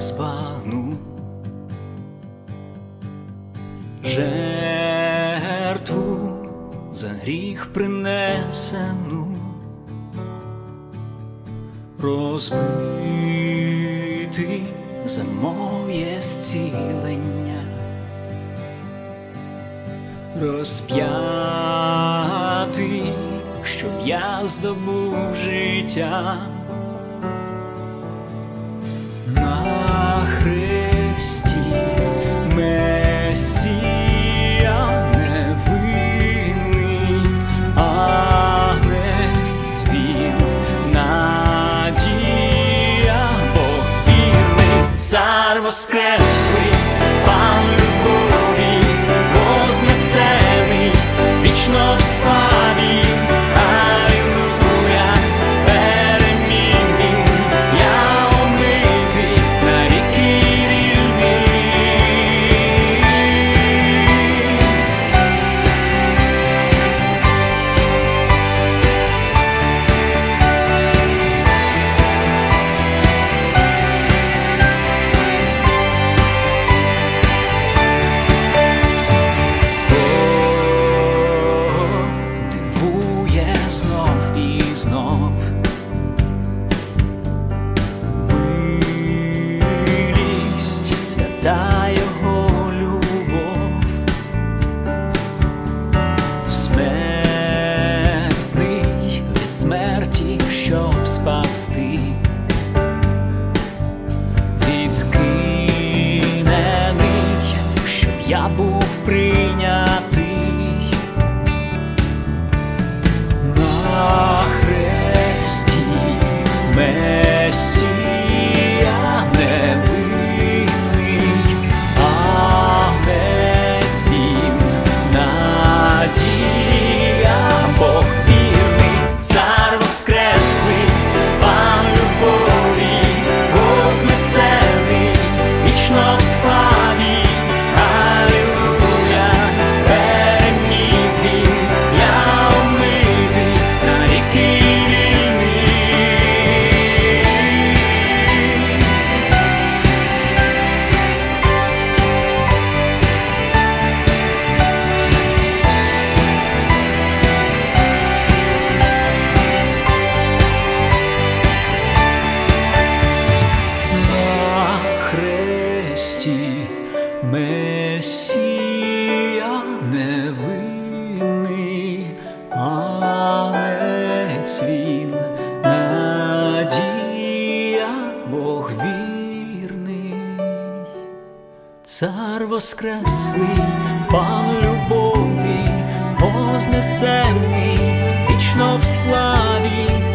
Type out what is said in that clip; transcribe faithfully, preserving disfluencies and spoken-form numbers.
збагну жертву за гріх принесену, розбитий за моє зцілення, розп'ятий, щоб я здобув життя. На хресті Месія невинний, агнець він, надія, Бог вірний, цар воскреслий, пан любові, вознесений, вічно в славі. Та його любов, смертний від смерті, щоб спасти, відкинений, щоб я був прийнятий. На хресті Месія невинний, Бог вірний, цар воскреслий, пан любові, вознесений, вічно в славі. Алілуя, переміг він, я омитий, навіки вільний. Месія невинний, агнець він, надія, Бог вірний, цар воскреслий, пан любові, вознесений, вічно в славі.